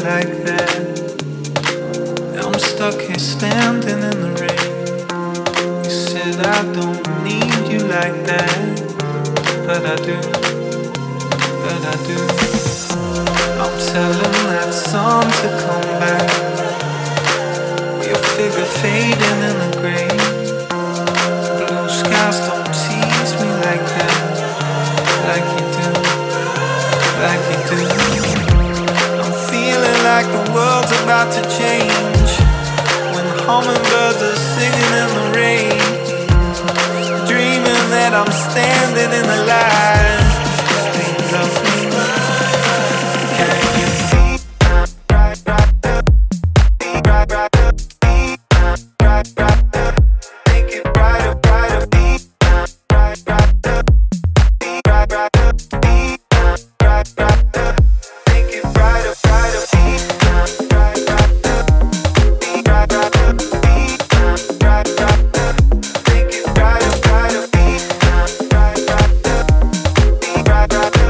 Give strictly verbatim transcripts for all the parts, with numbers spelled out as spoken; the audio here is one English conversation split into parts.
like that. I'm stuck here standing in the rain. You said I don't need you like that, but I do, but I do. I'm telling that sun to come back. Your figure fading in the gray. Blue skies don't tease me like that, like you do, like you do. I'm feeling like the world's about to change when the hummingbirds are singing in the rain. Dreaming that I'm standing in the light. Things of me. Can you see? Right, right, right, right, right, right. Make it brighter, brighter. Right, right, right, right, right, right, right. Make it brighter, brighter. Right, right, right, right, right, right, right. Make it brighter, brighter. Right, right, right, right, right, right, right.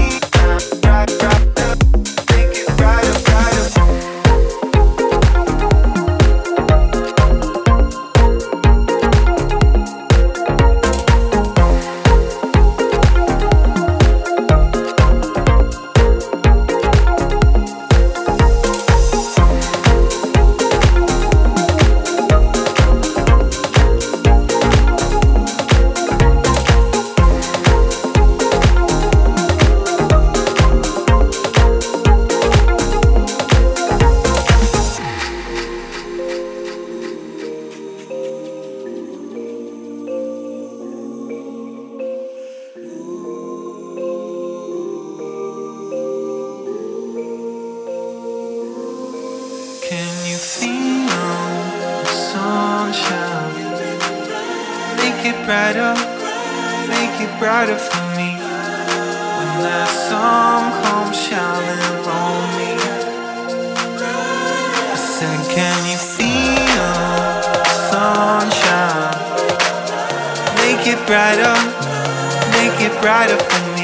Make it brighter, brighter. Can you feel the sunshine? Make it brighter, make it brighter for me. When that sun comes shining on me, I said, can you feel the sunshine? Make it brighter, make it brighter for me.